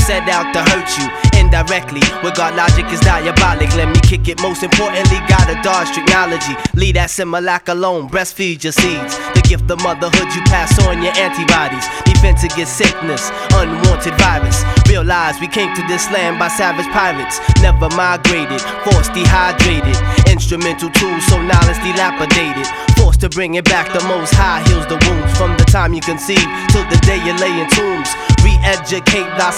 set out to hurt you indirectly. With God logic is diabolic. Let me kick it. Most importantly, gotta dodge technology. Leave that Similac alone. Breastfeed your seeds. The gift of motherhood, you pass on your antibodies. Defense against sickness, unwanted virus. Realize we came to this land by savage pirates. Never migrated, forced dehydrated. Instrumental tools, so knowledge dilapidated. Forced to bring it back, the Most High heals the wounds. From the time you conceive till the day you lay in tombs. Re-educate thyself.